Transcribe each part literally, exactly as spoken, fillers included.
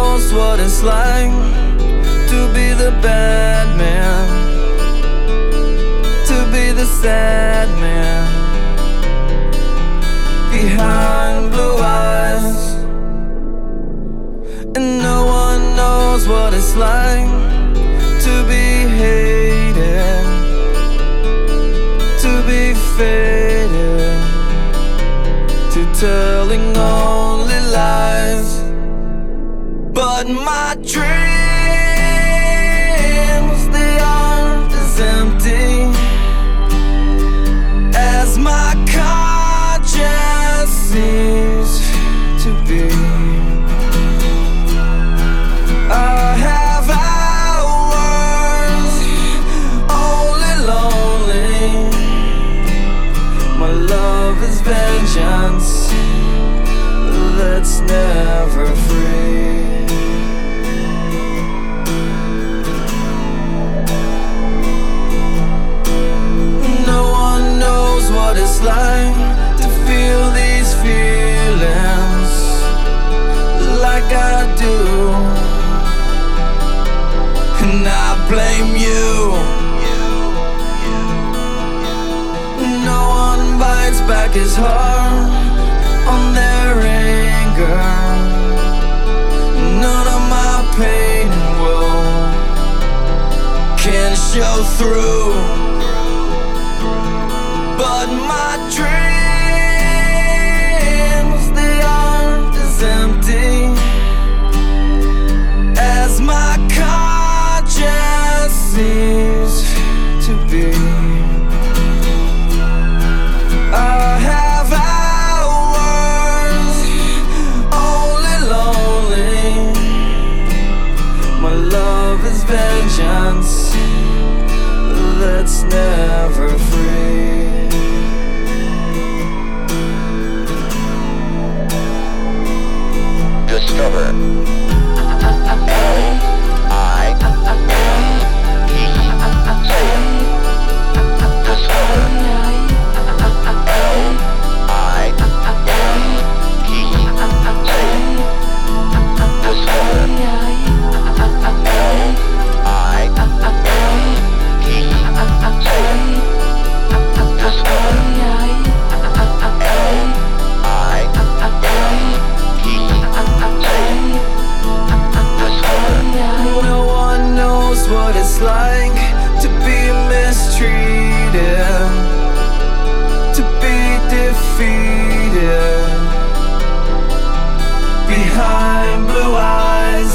knows what it's like to be the bad man, to be the sad man behind blue eyes. And no one knows what it's like to be hated, to be faded, to telling only lies. But my dreams, they aren't as empty as my conscience seems to be. I have hours only lonely. My love is vengeance that's never free. What it's like to feel these feelings like I do, and I blame you. No one bites back his heart on their anger. None of my pain and woe can show through. But my dreams, they aren't as empty as my conscience seems to be. I have hours only lonely. My love is vengeance that's never free. Discover. L I N E. Say it. Discover. L I N E. Say it. Discover. L I N E. Say it. Discover. L I N E. No one knows what it's like to be mistreated, to be defeated behind blue eyes.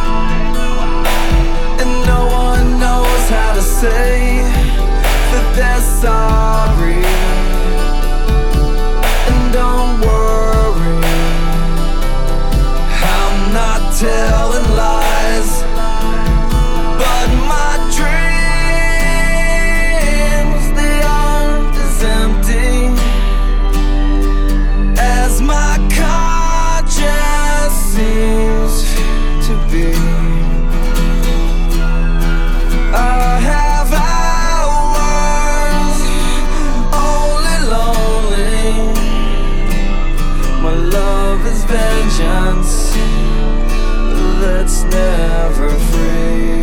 And no one knows how to say that they're sorry. And don't worry, I'm not telling lies. But my dreams, they aren't as empty as my conscience seems to be. I have hours only lonely. My love is vengeance that's never free.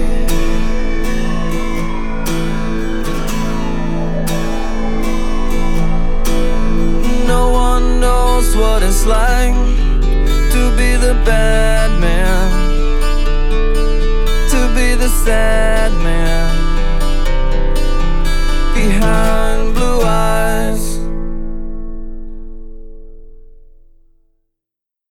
No one knows what it's like to be the bad man, to be the sad man